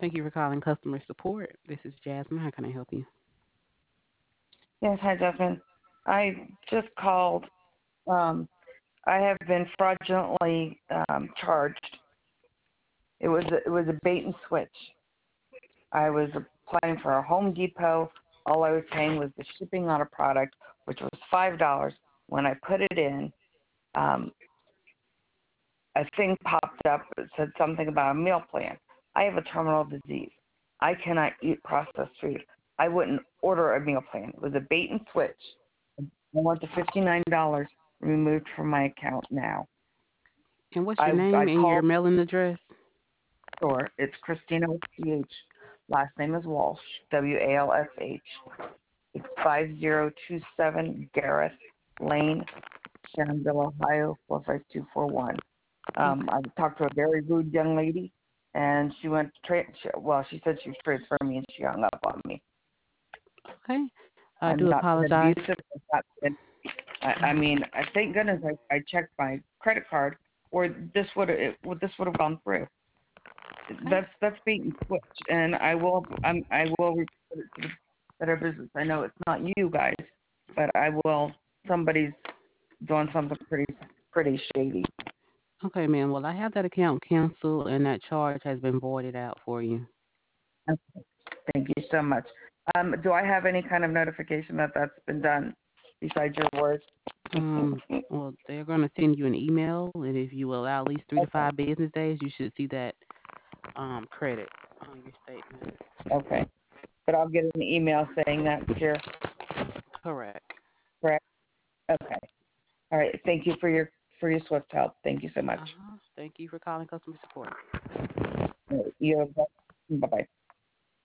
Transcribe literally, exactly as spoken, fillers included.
Thank you for calling customer support. This is Jasmine. How can I help you? Yes, hi, Jasmine. I just called. Um, I have been fraudulently um, charged. It was a, it was a bait and switch. I was applying for a Home Depot. All I was paying was the shipping on a product, which was five dollars. When I put it in, um, a thing popped up that said something about a meal plan. I have a terminal disease. I cannot eat processed food. I wouldn't order a meal plan. It was a bait and switch. I want the fifty-nine dollars removed from my account now. And what's your I name I and your called mailing address? the store. It's Christina with C H. Last name is Walsh, W A L S H. It's five zero two seven Gareth Lane, Shenandoah, Ohio, four five two four one. Um, Okay. I talked to a very rude young lady, and she went to tra- she, well, she said she was transferring me, and she hung up on me. Okay. I I'm do not been apologize. abusive. I've not been, I, I Mhm. mean, I thank goodness I, I checked my credit card, or this would it, would this would have gone through. Okay. That's that's bait and switch, and I will I'm, I will report it to the Better Business. I know it's not you guys, but I will. Somebody's doing something pretty pretty shady. Okay, ma'am. Well, I have that account canceled and that charge has been voided out for you. Thank you so much. Um, do I have any kind of notification that that's been done besides your words? Um, well, they're going to send you an email, and if you allow at least three to Okay. five business days, you should see that um credit on your statement. Okay. But I'll get an email saying that here. Correct. Correct. Okay. All right. Thank you for your for your swift help. Thank you so much. Uh huh. Thank you for calling customer support. You. Bye bye.